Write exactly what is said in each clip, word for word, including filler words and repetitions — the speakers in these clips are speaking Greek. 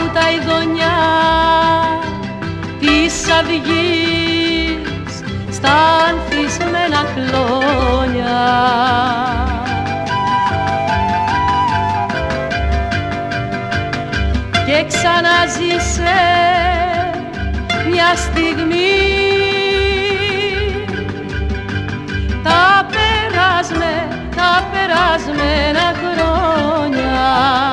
τα ειδονιά της αυγής στα ανθισμένα κλόνια. Και ξαναζήσε μια στιγμή τα περάσμε, τα περάσμενα χρόνια.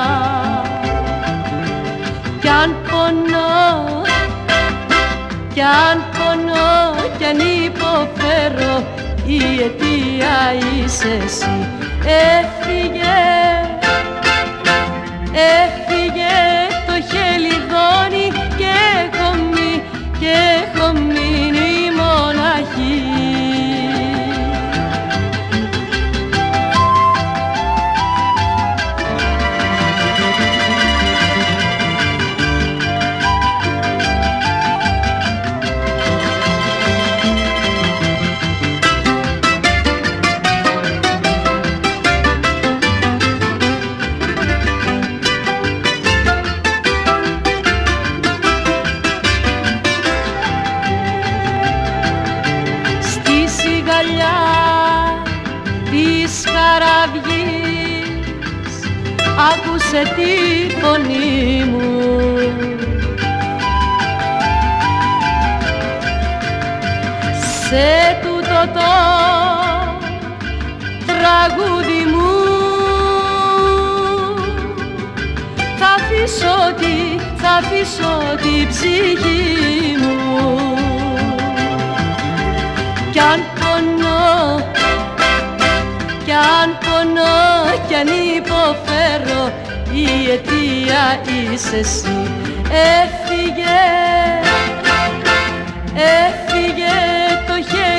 Κι αν πονώ, κι αν πονώ, κι αν υποφέρω, η αιτία είσαι εσύ. Έφυγε, έφυγε το χελιδόνι και έχω μείνει, και έχω μείνει μοναχή. Άκουσε τη φωνή μου, σε τούτο το τραγούδι μου θα αφήσω τη, θα αφήσω την ψυχή μου. Κι αν πονώ, κι αν πονώ, κι αν υποφέρω, η αιτία είσαι εσύ. Έφυγε, έφυγε το χέρι